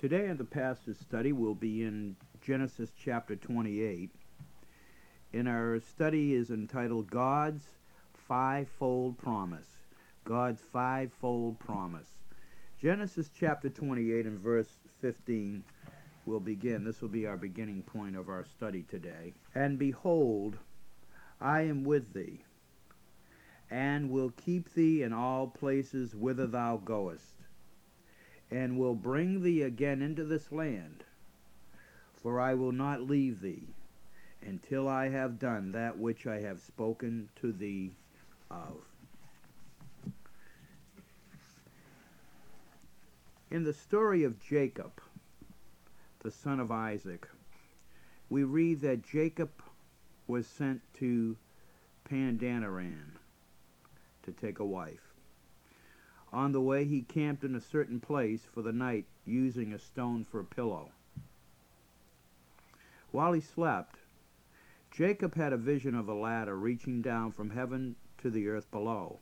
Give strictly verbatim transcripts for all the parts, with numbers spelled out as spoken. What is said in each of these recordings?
Today in the pastor's study we'll be in Genesis chapter twenty-eight, and our study is entitled God's Fivefold Promise. God's Fivefold Promise. Genesis chapter twenty-eight and verse fifteen will begin. This will be our beginning point of our study today. And behold, I am with thee, and will keep thee in all places whither thou goest, and will bring thee again into this land, for I will not leave thee until I have done that which I have spoken to thee of. In the story of Jacob, the son of Isaac, we read that Jacob was sent to Paddan-aram to take a wife. On the way, he camped in a certain place for the night, using a stone for a pillow. While he slept, Jacob had a vision of a ladder reaching down from heaven to the earth below.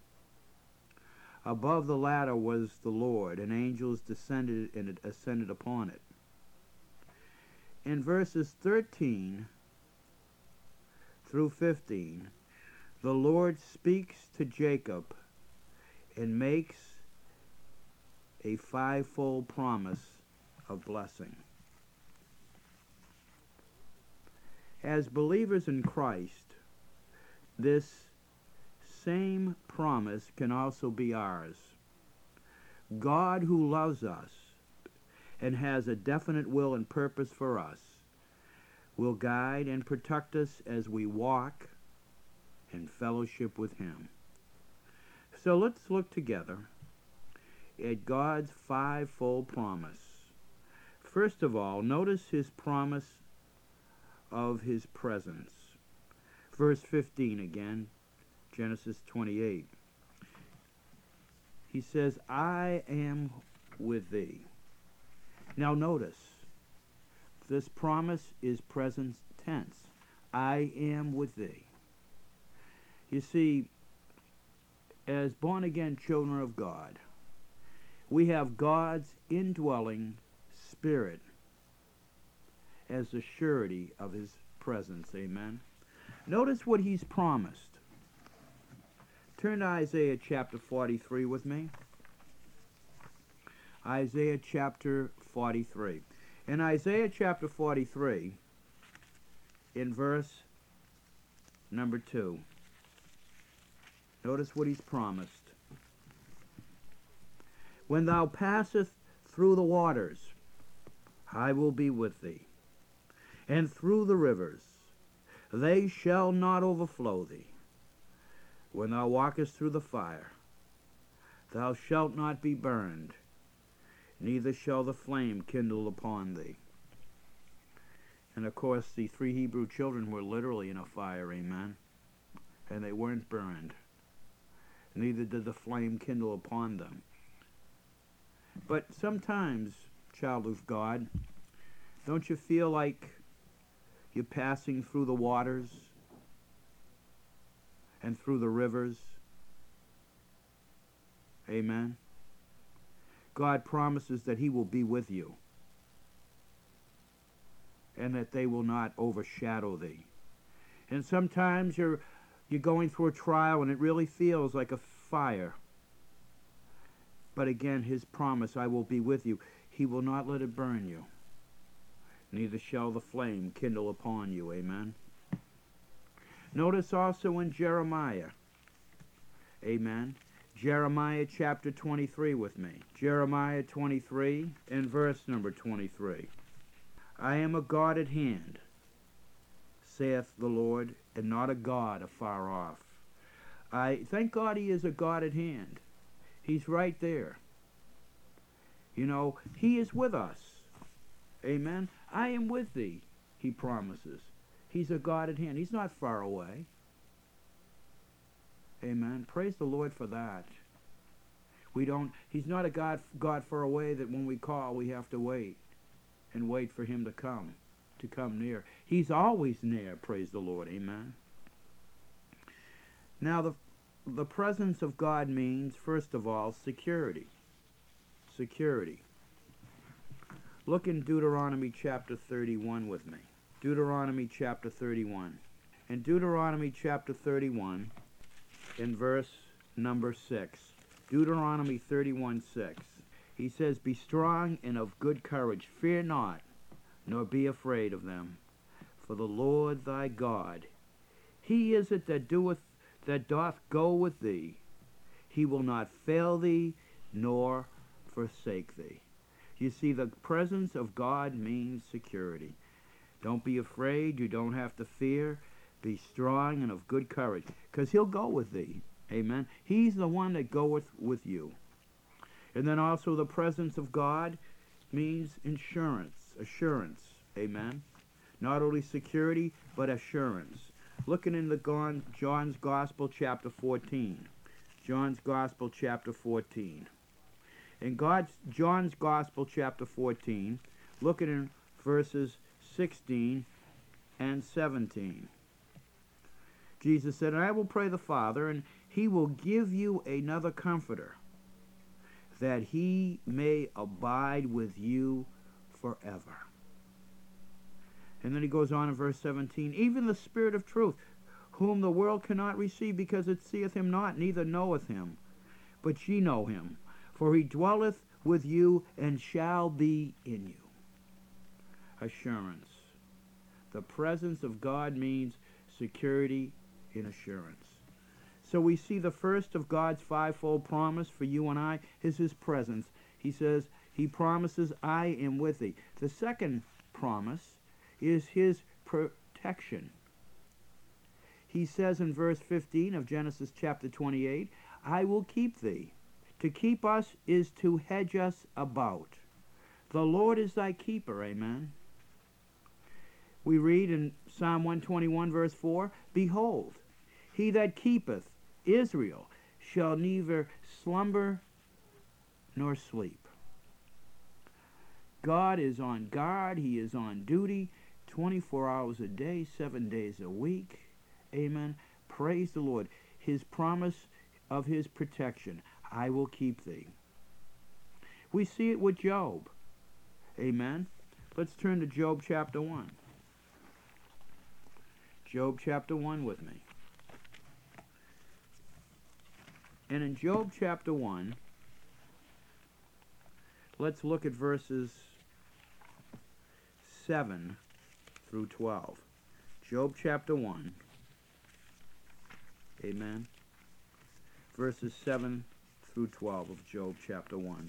Above the ladder was the Lord, and angels descended and ascended upon it. In verses thirteen through fifteen, the Lord speaks to Jacob and makes a fivefold promise of blessing. As believers in Christ, this same promise can also be ours. God, who loves us and has a definite will and purpose for us, will guide and protect us as we walk in fellowship with Him. So let's look together at God's fivefold promise. First of all, notice His promise of His presence. Verse fifteen again, Genesis twenty-eight. He says, I am with thee. Now notice, this promise is present tense. I am with thee. You see, as born-again children of God, we have God's indwelling Spirit as the surety of His presence. Amen. Notice what He's promised. Turn to Isaiah chapter forty-three with me. Isaiah chapter forty-three. In Isaiah chapter forty-three, in verse number two, notice what He's promised. When thou passest through the waters, I will be with thee, and through the rivers, they shall not overflow thee. When thou walkest through the fire, thou shalt not be burned, neither shall the flame kindle upon thee. And of course, the three Hebrew children were literally in a fire, amen, and they weren't burned. Neither did the flame kindle upon them. But sometimes, child of God, don't you feel like you're passing through the waters and through the rivers? Amen. God promises that He will be with you and that they will not overshadow thee. And sometimes you're You're going through a trial and it really feels like a fire. But again, His promise, I will be with you. He will not let it burn you. Neither shall the flame kindle upon you. Amen. Notice also in Jeremiah. Amen. Jeremiah chapter twenty-three with me. Jeremiah twenty-three and verse number twenty-three. I am a God at hand, saith the Lord, and not a God afar off. I thank God He is a God at hand. He's right there. You know, He is with us. Amen. I am with thee, He promises. He's a God at hand. He's not far away. Amen. Praise the Lord for that. We don't, He's not a God, God far away that when we call we have to wait and wait for Him to come. to come near. He's always near, praise the Lord, amen. Now, the, the presence of God means, first of all, security. Security. Look in Deuteronomy chapter thirty-one with me. Deuteronomy chapter thirty-one. In Deuteronomy chapter thirty-one, in verse number six, Deuteronomy thirty-one six, he says, Be strong and of good courage, fear not, nor be afraid of them. For the Lord thy God, he is it that doeth, that doth go with thee. He will not fail thee, nor forsake thee. You see, the presence of God means security. Don't be afraid. You don't have to fear. Be strong and of good courage, because he'll go with thee. Amen. He's the one that goeth with you. And then also the presence of God means insurance, assurance. Amen. Not only security, but assurance. Looking in the John's Gospel, chapter fourteen. John's Gospel, chapter fourteen. In God's, John's Gospel, chapter fourteen, looking in verses sixteen and seventeen. Jesus said, And I will pray the Father, and he will give you another comforter, that he may abide with you forever. And then he goes on in verse seventeen, Even the Spirit of truth, whom the world cannot receive, because it seeth him not, neither knoweth him. But ye know him, for he dwelleth with you, and shall be in you. Assurance. The presence of God means security and assurance. So we see the first of God's fivefold promise for you and I is his presence. He says, he promises, I am with thee. The second promise is his protection. He says in verse fifteen of Genesis chapter twenty-eight, I will keep thee. To keep us is to hedge us about. The Lord is thy keeper, amen. We read in Psalm one twenty-one verse four, Behold, he that keepeth Israel shall neither slumber nor sleep. God is on guard. He is on duty twenty-four hours a day, seven days a week. Amen. Praise the Lord. His promise of his protection. I will keep thee. We see it with Job. Amen. Let's turn to Job chapter one. Job chapter one with me. And in Job chapter one, let's look at verses seven through twelve. Job chapter one. Amen. Verses seven through twelve of Job chapter one.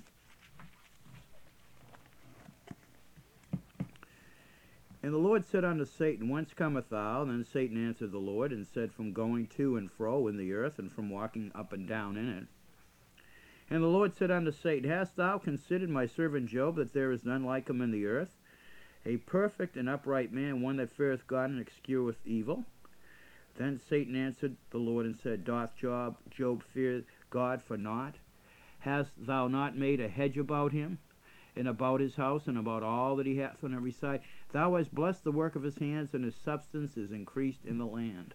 And the Lord said unto Satan, Whence cometh thou? And then Satan answered the Lord, and said, From going to and fro in the earth, and from walking up and down in it. And the Lord said unto Satan, Hast thou considered my servant Job, that there is none like him in the earth? A perfect and upright man, one that feareth God and escheweth evil. Then Satan answered the Lord, and said, Doth Job, Job fear God for naught? Hast thou not made a hedge about him, and about his house, and about all that he hath on every side? Thou hast blessed the work of his hands, and his substance is increased in the land.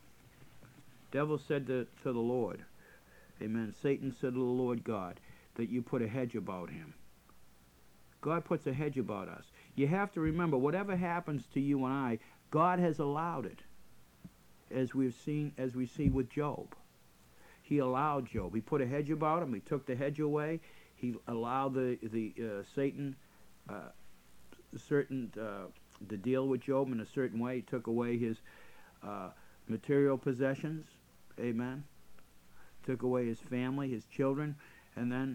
Devil said to, to the Lord, amen, Satan said to the Lord God, that you put a hedge about him. God puts a hedge about us. You have to remember, whatever happens to you and I, God has allowed it, as we've seen, as we see with Job. He allowed Job. He put a hedge about him. He took the hedge away. He allowed the the uh, Satan uh, certain uh, to deal with Job in a certain way. He took away his uh, material possessions. Amen. Took away his family, his children, and then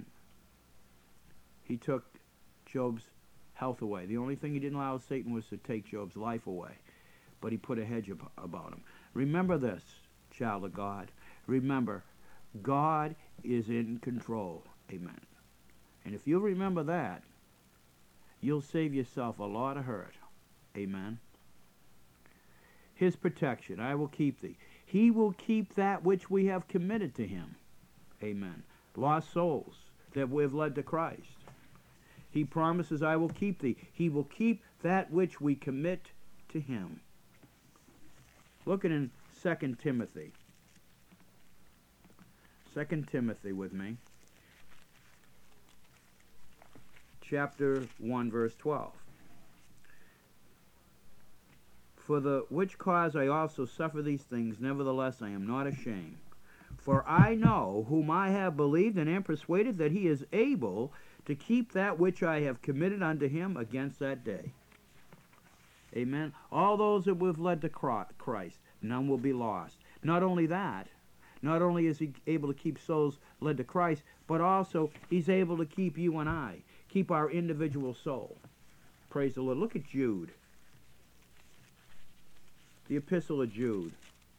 he took Job's health away. The only thing he didn't allow Satan was to take Job's life away, but he put a hedge ab- about him. Remember this, child of God. Remember, God is in control. Amen. And if you remember that, you'll save yourself a lot of hurt. Amen. His protection, I will keep thee. He will keep that which we have committed to him. Amen. Lost souls that we have led to Christ. He promises, I will keep thee. He will keep that which we commit to him. Looking in Second Timothy. Second Timothy with me. chapter one, verse twelve. For the which cause I also suffer these things, nevertheless I am not ashamed. For I know whom I have believed, and am persuaded that he is able to keep that which I have committed unto him against that day. Amen. All those that we've led to Christ, none will be lost. Not only that, not only is he able to keep souls led to Christ, but also he's able to keep you and I, keep our individual soul. Praise the Lord. Look at Jude. The Epistle of Jude.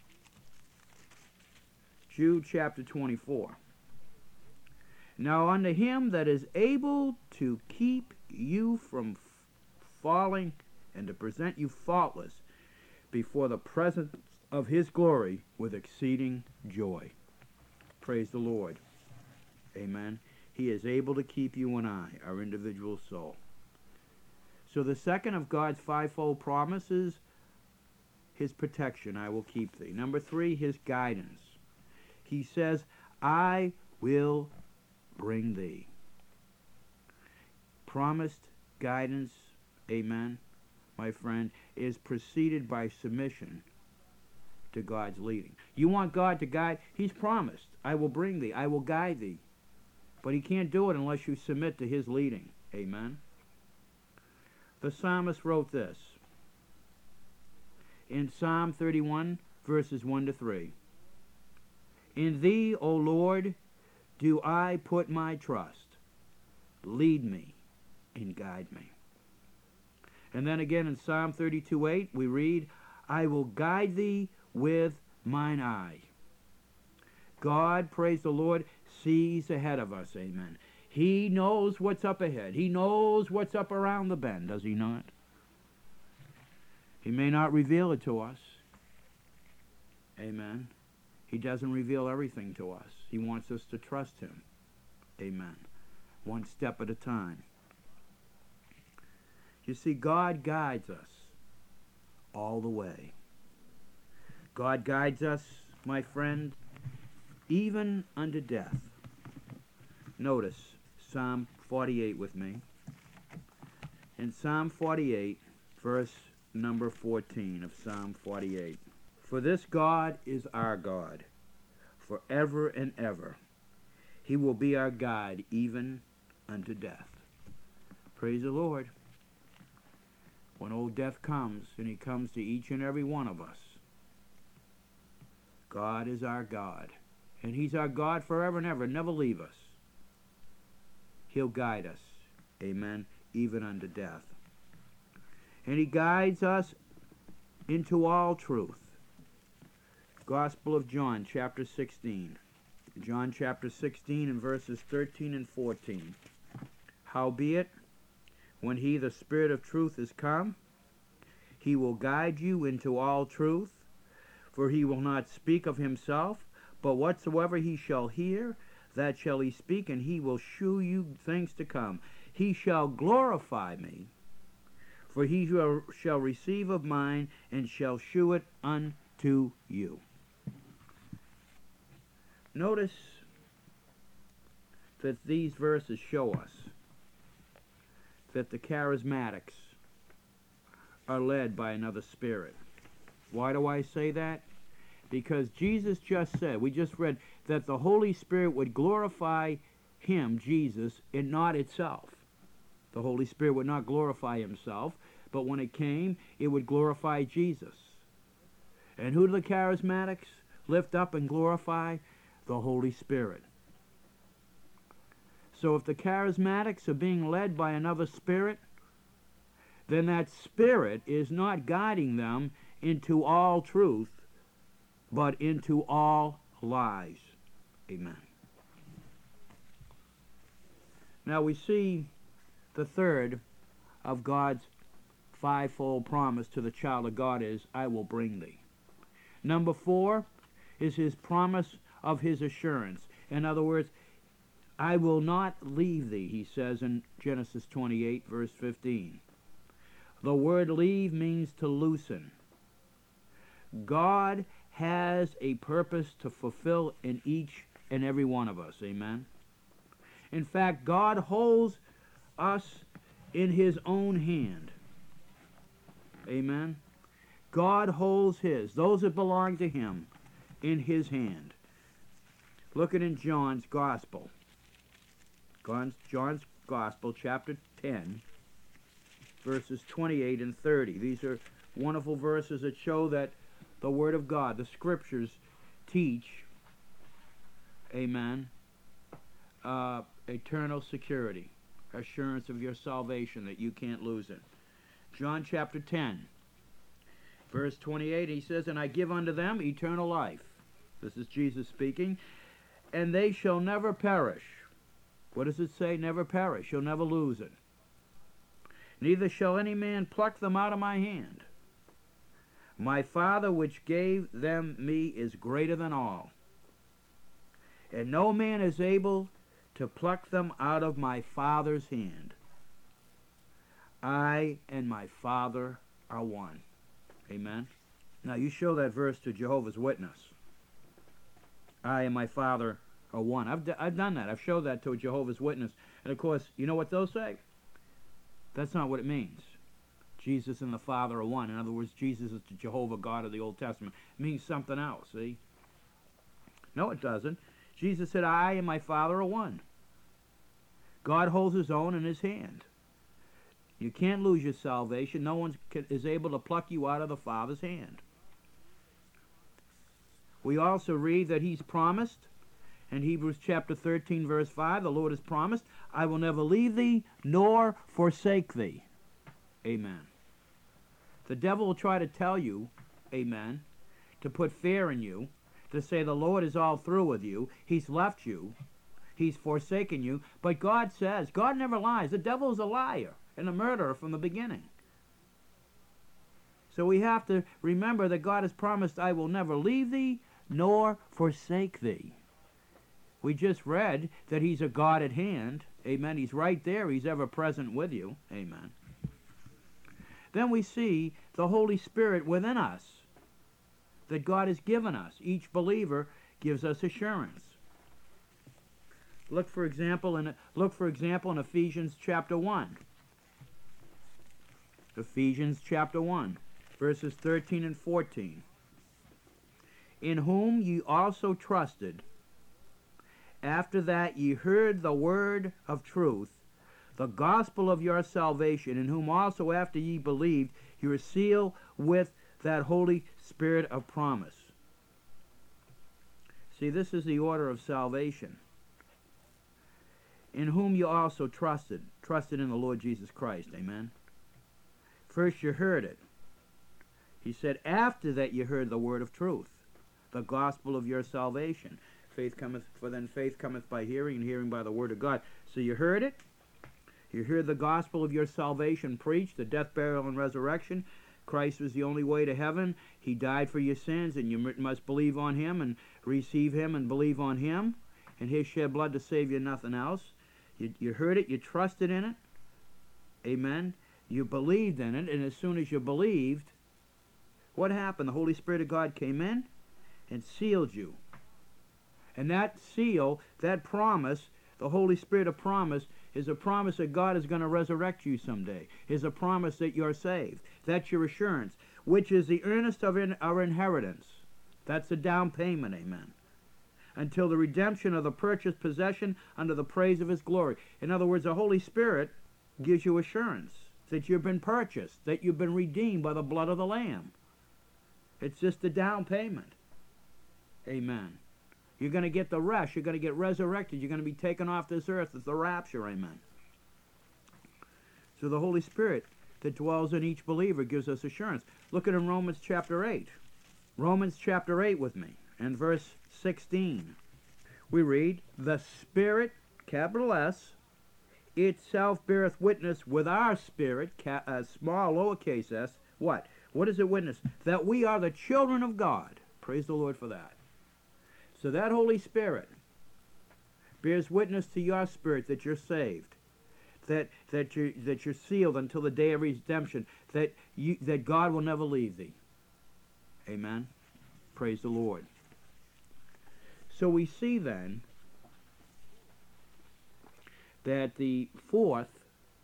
Jude chapter twenty-four. Now unto him that is able to keep you from falling and to present you faultless before the presence of his glory with exceeding joy. Praise the Lord. Amen. He is able to keep you and I, our individual soul. So the second of God's fivefold promises, his protection, I will keep thee. Number three, his guidance. He says, I will bring thee. Promised guidance, amen, my friend, is preceded by submission to God's leading. You want God to guide? He's promised, I will bring thee, I will guide thee. But he can't do it unless you submit to his leading, amen. The psalmist wrote this in Psalm thirty-one, verses one to three. In thee, O Lord, do I put my trust. Lead me and guide me. And then again in Psalm thirty-two, eight, we read, I will guide thee with mine eye. God, praise the Lord, sees ahead of us, amen. He knows what's up ahead. He knows what's up around the bend, does he not? He may not reveal it to us. Amen. He doesn't reveal everything to us. He wants us to trust him. Amen. One step at a time. You see, God guides us all the way. God guides us, my friend, even unto death. Notice Psalm forty-eight with me. In Psalm forty-eight, verse number fourteen of Psalm forty-eight. For this God is our God, forever and ever. He will be our guide even unto death. Praise the Lord. When old death comes, and he comes to each and every one of us, God is our God. And he's our God forever and ever, never leave us. He'll guide us, amen, even unto death. And he guides us into all truth. Gospel of John, chapter sixteen. John chapter sixteen and verses thirteen and fourteen. Howbeit, when he, the Spirit of truth, is come, he will guide you into all truth, for he will not speak of himself, but whatsoever he shall hear, that shall he speak, and he will shew you things to come. He shall glorify me, for he shall, shall receive of mine, and shall shew it unto you. Notice that these verses show us that the charismatics are led by another spirit. Why do I say that? Because Jesus just said, we just read, that the Holy Spirit would glorify him, Jesus, and not itself. The Holy Spirit would not glorify himself, but when it came, it would glorify Jesus. And who do the charismatics lift up and glorify? The Holy Spirit. So if the charismatics are being led by another spirit, then that spirit is not guiding them into all truth, but into all lies. Amen. Now we see the third of God's fivefold promise to the child of God is, I will bring thee. Number four is his promise of his assurance. In other words, I will not leave thee, he says in Genesis twenty-eight, verse fifteen. The word leave means to loosen. God has a purpose to fulfill in each and every one of us. Amen. In fact, God holds us in his own hand. Amen. God holds his, those that belong to him, in his hand. Look at in John's Gospel. John's, John's Gospel, chapter ten, verses twenty-eight and thirty. These are wonderful verses that show that the Word of God, the Scriptures, teach, amen, uh, eternal security, assurance of your salvation, that you can't lose it. John chapter ten, verse twenty-eight, he says, "And I give unto them eternal life." This is Jesus speaking. "And they shall never perish." What does it say? Never perish. You'll never lose it. "Neither shall any man pluck them out of my hand. My Father which gave them me is greater than all, and no man is able to pluck them out of my Father's hand. I and my Father are one." Amen. Now you show that verse to Jehovah's Witness. I and my Father are one. I've, d I've done that. I've showed that to a Jehovah's Witness. And of course, you know what they'll say? That's not what it means. Jesus and the Father are one. In other words, Jesus is the Jehovah God of the Old Testament. It means something else, see? No, it doesn't. Jesus said, I and my Father are one. God holds his own in his hand. You can't lose your salvation. No one is able to pluck you out of the Father's hand. We also read that he's promised, in Hebrews chapter thirteen, verse five, the Lord has promised, I will never leave thee nor forsake thee. Amen. The devil will try to tell you, amen, to put fear in you, to say the Lord is all through with you, he's left you, he's forsaken you, but God says, God never lies. The devil is a liar and a murderer from the beginning. So we have to remember that God has promised, I will never leave thee nor forsake thee. We just read that he's a God at hand. Amen. He's right there. He's ever present with you. Amen. Then we see the Holy Spirit within us that God has given us. Each believer gives us assurance. Look for example in look for example in Ephesians chapter one. Ephesians chapter one, verses thirteen and fourteen. In whom ye also trusted, after that ye heard the word of truth, the gospel of your salvation, in whom also after ye believed, you were sealed with that Holy Spirit of promise. See, this is the order of salvation. In whom you also trusted, trusted in the Lord Jesus Christ. Amen. First you heard it. He said, after that you heard the word of truth, the gospel of your salvation. Faith cometh, for then faith cometh by hearing, and hearing by the word of God. So you heard it. You heard the gospel of your salvation preached, the death, burial, and resurrection. Christ was the only way to heaven. He died for your sins, and you must believe on him and receive him and believe on him. And his shed blood to save you, nothing else. You, you heard it. You trusted in it. Amen. You believed in it, and as soon as you believed, what happened? The Holy Spirit of God came in and sealed you. And that seal, that promise, the Holy Spirit of promise, is a promise that God is going to resurrect you someday. Is a promise that you're saved. That's your assurance, which is the earnest of in our inheritance. That's the down payment, amen. Until the redemption of the purchased possession under the praise of his glory. In other words, the Holy Spirit gives you assurance that you've been purchased, that you've been redeemed by the blood of the Lamb. It's just a down payment. Amen. You're going to get the rest. You're going to get resurrected. You're going to be taken off this earth at the rapture. Amen. So the Holy Spirit that dwells in each believer gives us assurance. Look at in Romans chapter eight. Romans chapter eight with me. And verse sixteen. We read, the Spirit, capital S, itself beareth witness with our spirit, ca uh, small lowercase s. What? What does it witness? That we are the children of God. Praise the Lord for that. So that Holy Spirit bears witness to your spirit that you're saved, that that you're that you're sealed until the day of redemption, that you that God will never leave thee. Amen. Praise the Lord. So we see then that the fourth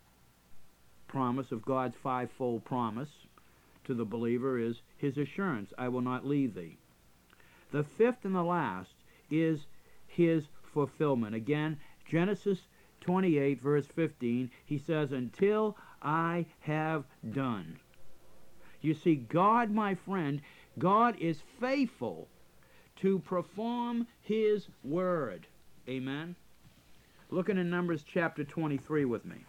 promise of God's fivefold promise to the believer is his assurance, I will not leave thee. The fifth and the last is his fulfillment. Again, Genesis twenty-eight, verse fifteen, he says, until I have done. You see, God, my friend, God is faithful to perform his word. Amen? Looking in Numbers chapter twenty-three with me.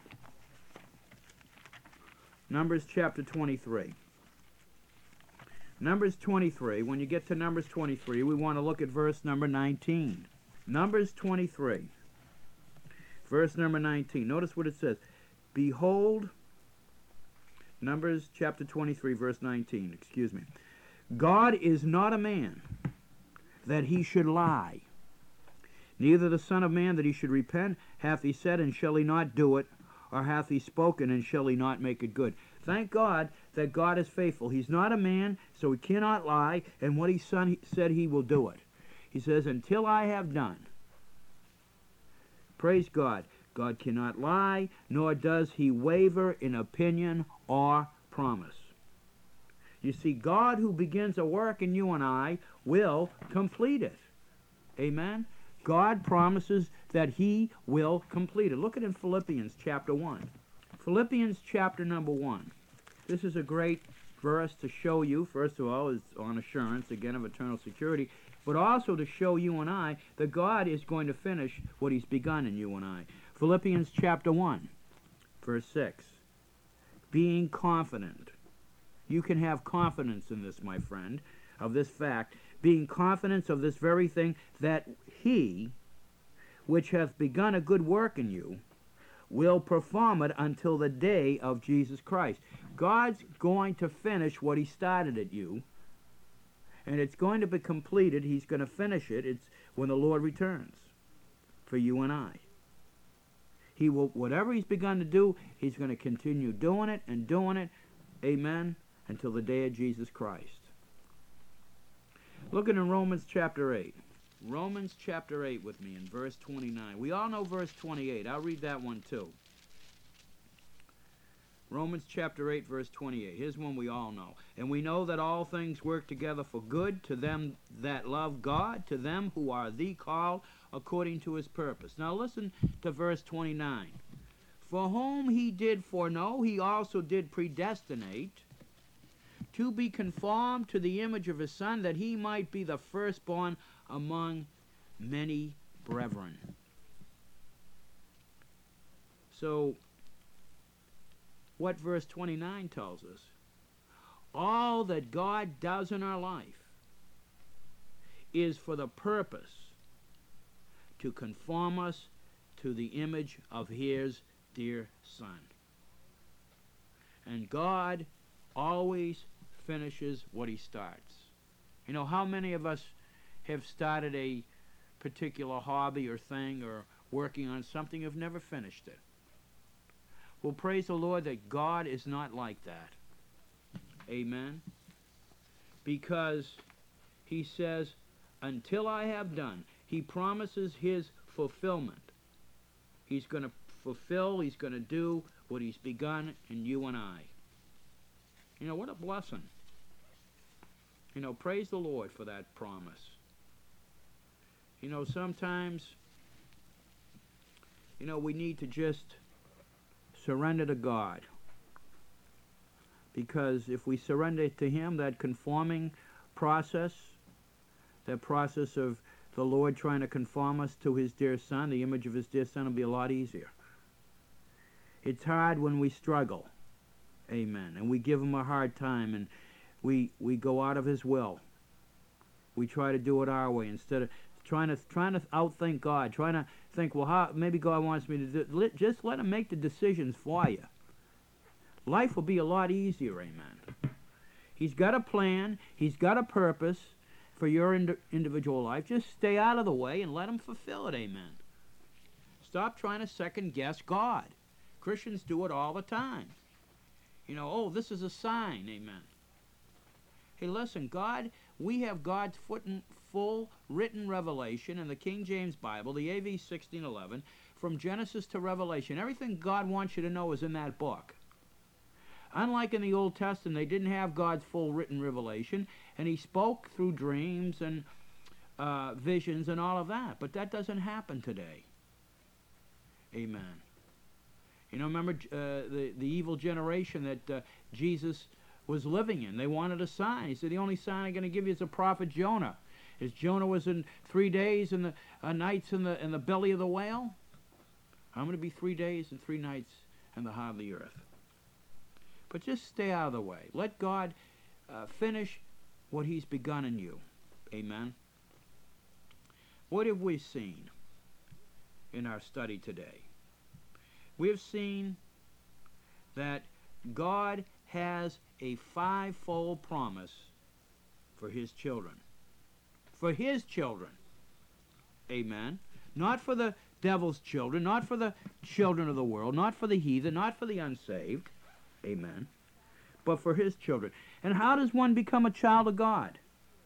Numbers chapter twenty-three. Numbers twenty-three, when you get to Numbers twenty-three, we want to look at verse number nineteen. Numbers twenty-three, verse number nineteen. Notice what it says. Behold, Numbers chapter twenty-three, verse nineteen, excuse me. God is not a man that he should lie, neither the Son of Man that he should repent. Hath he said, and shall he not do it? Or hath he spoken, and shall he not make it good? Thank God that God is faithful. He's not a man, so he cannot lie, and what he son, said he will do it. He says, until I have done. Praise God. God cannot lie, nor does he waver in opinion or promise. You see, God who begins a work in you and I will complete it. Amen? God promises that he will complete it. Look at it in Philippians chapter one. Philippians chapter number one. This is a great verse to show you, first of all, is on assurance, again, of eternal security, but also to show you and I that God is going to finish what he's begun in you and I. Philippians chapter one, verse six. Being confident. You can have confidence in this, my friend, of this fact. Being confident of this very thing, that he, which hath begun a good work in you, will perform it until the day of Jesus Christ. God's going to finish what he started at you, and it's going to be completed. He's going to finish it. It's when the Lord returns for you and I. He will, whatever he's begun to do, he's going to continue doing it and doing it, amen, until the day of Jesus Christ. Looking in Romans chapter eight. Romans chapter eight with me in verse twenty-nine. We all know verse twenty-eight. I'll read that one too. Romans chapter eight, verse twenty-eight. Here's one we all know. And we know that all things work together for good to them that love God, to them who are the called according to his purpose. Now listen to verse twenty-nine. For whom he did foreknow, he also did predestinate to be conformed to the image of his Son, that he might be the firstborn among many brethren. So, what verse twenty-nine tells us? All that God does in our life is for the purpose to conform us to the image of his dear Son. And God always finishes what he starts. You know, how many of us have started a particular hobby or thing or working on something, have never finished it? Well, praise the Lord that God is not like that. Amen? Because he says, until I have done, he promises his fulfillment. He's going to fulfill, he's going to do what he's begun in you and I. You know, what a blessing. You know, praise the Lord for that promise. You know, sometimes, you know, we need to just surrender to God. Because if we surrender to him, that conforming process, that process of the Lord trying to conform us to his dear Son, the image of his dear Son, will be a lot easier. It's hard when we struggle. Amen. And we give him a hard time, and we we go out of his will. We try to do it our way instead of trying to trying to outthink God, trying to think, well, how maybe God wants me to do let, just let him make the decisions for you. Life will be a lot easier, amen. He's got a plan, he's got a purpose for your ind- individual life. Just stay out of the way and let him fulfill it, amen. Stop trying to second guess God. Christians do it all the time. You know, oh, this is a sign, amen. Hey, listen, God, we have God's foot in full written revelation in the King James Bible, the A V sixteen eleven, from Genesis to Revelation. Everything God wants you to know is in that book. Unlike in the Old Testament, they didn't have God's full written revelation, and he spoke through dreams and uh, visions and all of that. But that doesn't happen today. Amen. You know, remember uh, the, the evil generation that uh, Jesus was living in. They wanted a sign. He said, the only sign I'm going to give you is the prophet Jonah. As Jonah was in three days and the uh, nights in the in the belly of the whale, I'm going to be three days and three nights in the heart of the earth. But just stay out of the way. Let God uh, finish what he's begun in you. Amen. What have we seen in our study today? We have seen that God has a fivefold promise for his children. For his children. Amen. Not for the devil's children, not for the children of the world, not for the heathen, not for the unsaved. Amen. But for his children. And how does one become a child of God?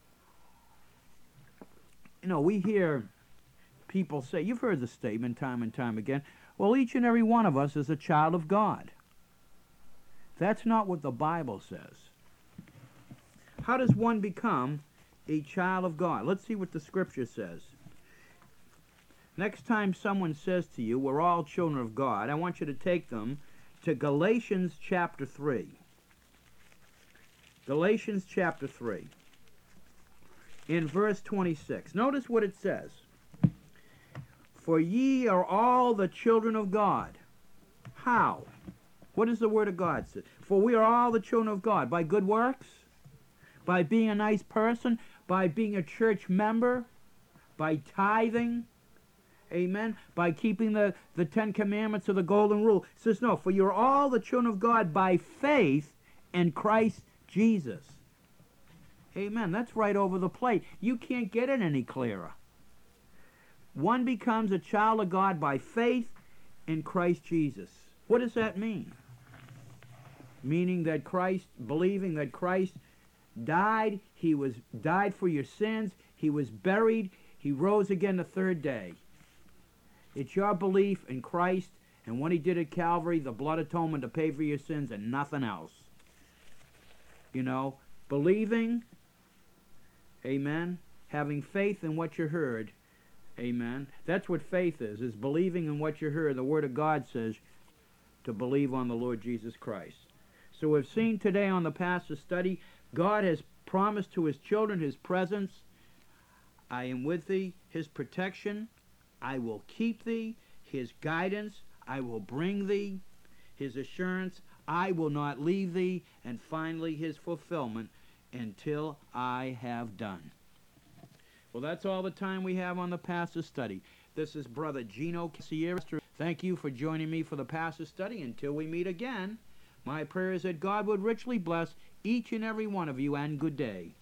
You know, we hear people say, you've heard the statement time and time again, well, each and every one of us is a child of God. That's not what the Bible says. How does one become a child of God? Let's see what the Scripture says. Next time someone says to you, we're all children of God, I want you to take them to Galatians chapter three. Galatians chapter three. In verse twenty-six. Notice what it says. For ye are all the children of God. How? What does the Word of God say? For we are all the children of God. By good works? By being a nice person? By being a church member? By tithing? Amen? By keeping the, the Ten Commandments of the Golden Rule. It says, no, for you're all the children of God by faith in Christ Jesus. Amen. That's right over the plate. You can't get it any clearer. One becomes a child of God by faith in Christ Jesus. What does that mean? Meaning that Christ, believing that Christ died, he was died for your sins, he was buried, he rose again the third day. It's your belief in Christ and what he did at Calvary, the blood atonement to pay for your sins and nothing else. You know, believing, amen, having faith in what you heard, amen. That's what faith is, is believing in what you heard. The Word of God says to believe on the Lord Jesus Christ. So we've seen today on the pastor's study, God has promised to his children his presence. I am with thee, his protection. I will keep thee, his guidance. I will bring thee, his assurance. I will not leave thee. And finally, his fulfillment until I have done. Well, that's all the time we have on the pastor's study. This is Brother Gino Sierra. Thank you for joining me for the pastor's study. Until we meet again, my prayer is that God would richly bless each and every one of you, and good day.